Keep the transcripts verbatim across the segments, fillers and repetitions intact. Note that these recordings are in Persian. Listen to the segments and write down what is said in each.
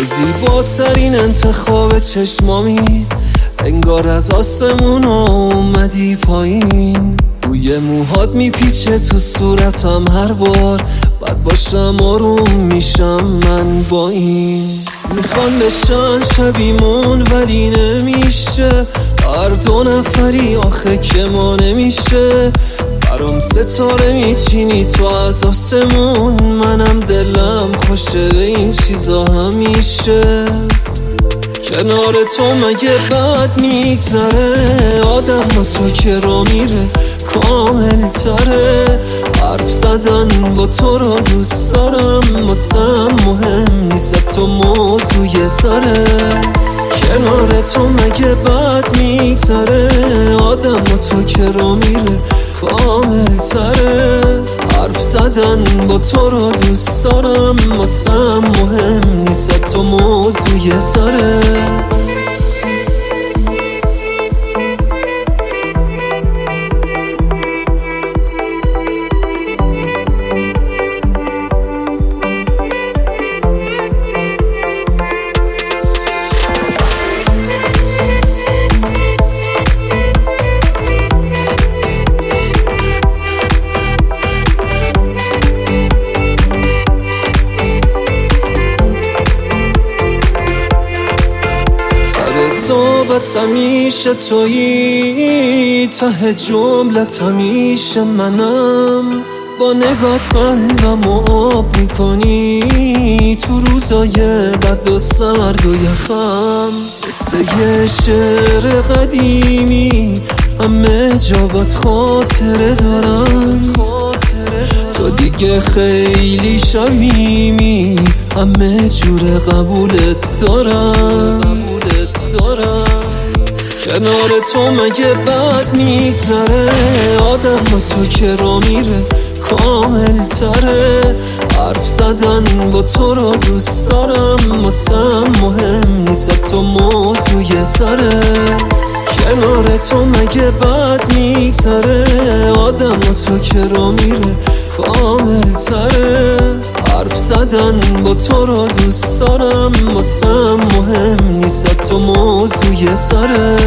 زیباترین انتخاب چشمامی، انگار از آسمون اومدی پایین. بوی موهات میپیچه تو صورتم هر بار، بد باشم آروم میشم من با این. میخوان بشن شبیمون ولی نمیشه، هر دو نفری آخه که ما نمیشه. برام ستاره میچینی تو از آسمون، منم دلم خوشه به این چیزا همیشه. کنار تو مگه بد میگذره، آدم با تو که را میره کامل تره. حرف زدن با تو رو دوست دارم، واسم مهم نیست تو موضوع سره. کنار تو مگه بد میگذره، آدم با تو که را میره کامل تره. حرف زدن با تو رو دوست دارم، واسم مهم نیست تو موضوع سره. صحبت همیشه تویی، ته جملت همیشه منم. با نگات قلبم آب میکنی، تو روزای بد و سرد و یخم. مثل یه شعر قدیمی همه جابات خاطره دارم. تو دیگه خیلی شمیمی، همه جور قبولت دارم. کنار تو مگه بد میگذره، آدم با تو که را میره کامل تره. حرف زدن با تو رو دوست دارم، واسم مهم نیست تو موضوع سره. کنار تو مگه بد میگذره، آدم با تو که را میره کامل تره. حرف زدن با تو رو دوست دارم، واسم مهم نیست تو موضوع سره.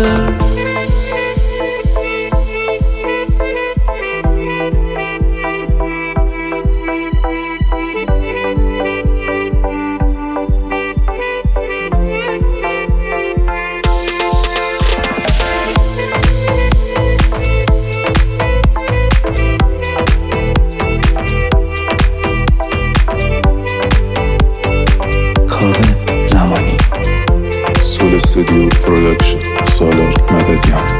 کاوه زمانی، سول استودیو پروداکشن، سالار مددیان.